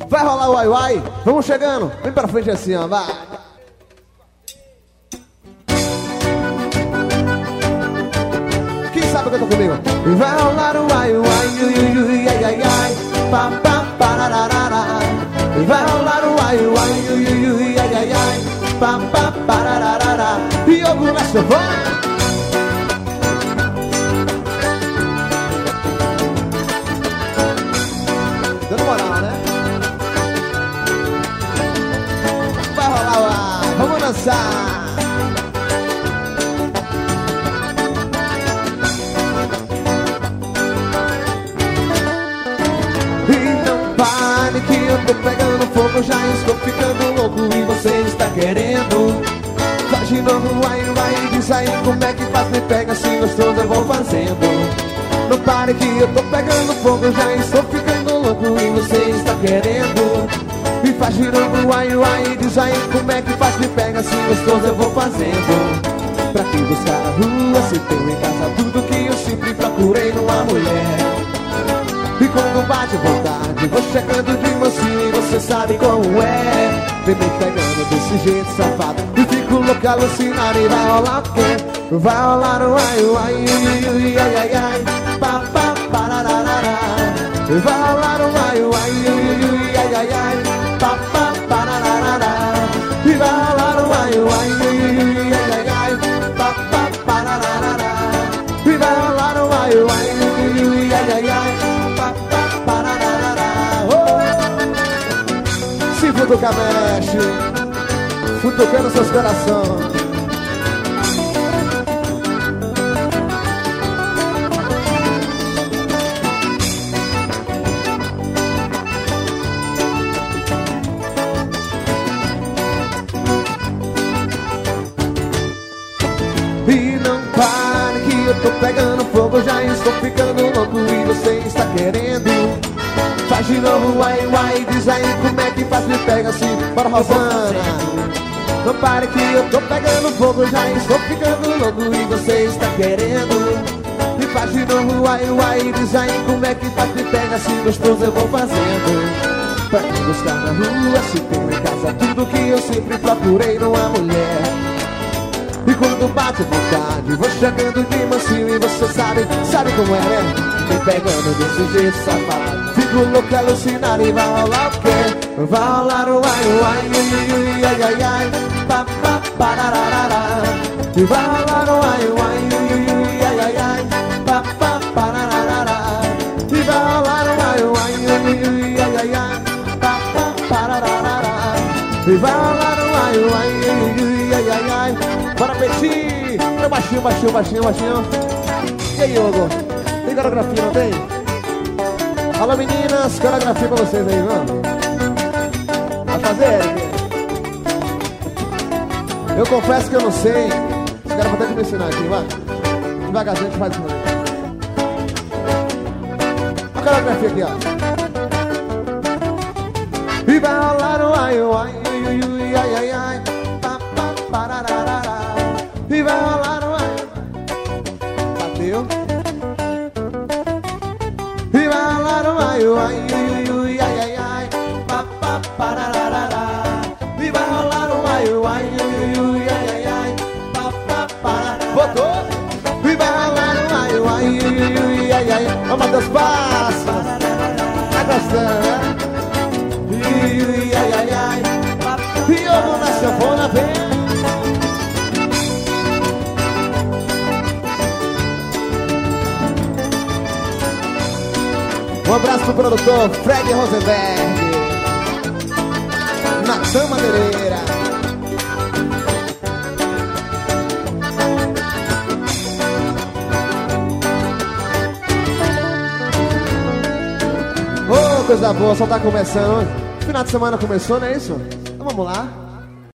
Vai rolar o uai-uai. Vamos chegando. Vem pra frente assim, ó. Vai. Quem sabe canta comigo? Vai rolar o uai-uai, ui, ai, ai, ai. Pa, pa, parararara. Vai rolar o uai-uai, ui, ai, ai, ai. Pa, pa, parararara. E eu começo a voar. Dando moral, né? Vai rolar o ar, vamos dançar. E não pare que eu tô pegando fogo, já estou ficando louco e você está querendo. Faz de novo, vai, vai, diz aí como é que faz, me pega assim gostoso, eu vou fazendo. Não pare que eu tô pegando fogo, já estou ficando louco e você está querendo. Me faz de novo, uai, uai, diz aí como é que faz, me pega assim gostoso, eu vou fazendo. Pra que buscar a rua se tenho em casa tudo que eu sempre procurei numa mulher. E quando bate vontade, vou chegando de mansinho e você sabe como é. Vem me pegando desse jeito safado e fico louco alucinado. E vai rolar o quê? Vai rolar o ai, uai, ui, ai, ai, ai. Pa, pa, parararara. Vai rolar o ai, uai, ui, ai, ai, ai. Pa, pa, parararara. E vai rolar o ai, uai, ui, ai, ai, ai. Pa, pa, parararara. E vai rolar o ai, uai, ui, ai, ai, ai. Pa, pa, parararara. Oh! Se futuca mexe, futucando seus corações. E não pare que eu tô pegando fogo, já estou ficando louco e você está querendo. Faz de novo, uai, uai, diz aí como é que faz, me pega assim, bora Rosana. Não pare que eu tô pegando fogo, já estou ficando louco e você está querendo. E faz de novo, uai, uai, diz aí como é que faz, me pega assim, gostoso eu vou fazendo. Pra que buscar na rua se tenho em casa tudo que eu sempre procurei numa mulher. E quando bate vontade, vou chegando de mansinho e você sabe como é, né? Me pegando desse jeito safado, fico louco alucinado e vai rolar o quê? Vai rolar o ai, uai, ui, ai, ai, ai. Pa, pa, parararara. E vai rolar o ai, uai, ui, ai, ai, ai. Pa, pa, parararara. E vai rolar o ai, uai, ui, ai, ai, ai. Pa, pa, parararara. E vai rolar o ai, uai, ui, ai, ai, ai. Bora, Petit! Meu baixinho, baixinho, baixinho, baixinho. E aí, Hugo? Tem coreografia, não tem? Alô, meninas, coreografia pra vocês aí, vamos? Vai fazer, Eric? Eu confesso que eu não sei. Os caras vão ter que me ensinar aqui, vai. Devagarzinho a gente faz isso aí. A coreografia aqui, ó. E vai rolar o ai, ai, ai, ai, ai, ai. Pa, pa, parararara. E vai rolar o ai. Bateu. E vai rolar o ai, ai, ai, ai, ai. Pa, pa, parararara. E vai rolar o ai, ai, ai, ai. Pa, pa, parararara. Botou. E vai rolar o ai, ai, ai, ai. Ó, Matheus Passos. Tá gostando, né? Ai, ai, ai. E eu vou na sanfona, vem. Um abraço pro produtor Fred Rosenberg, Natan Madeireira. Ô, coisa boa, só tá começando. Final de semana começou, não é isso? Então vamos lá.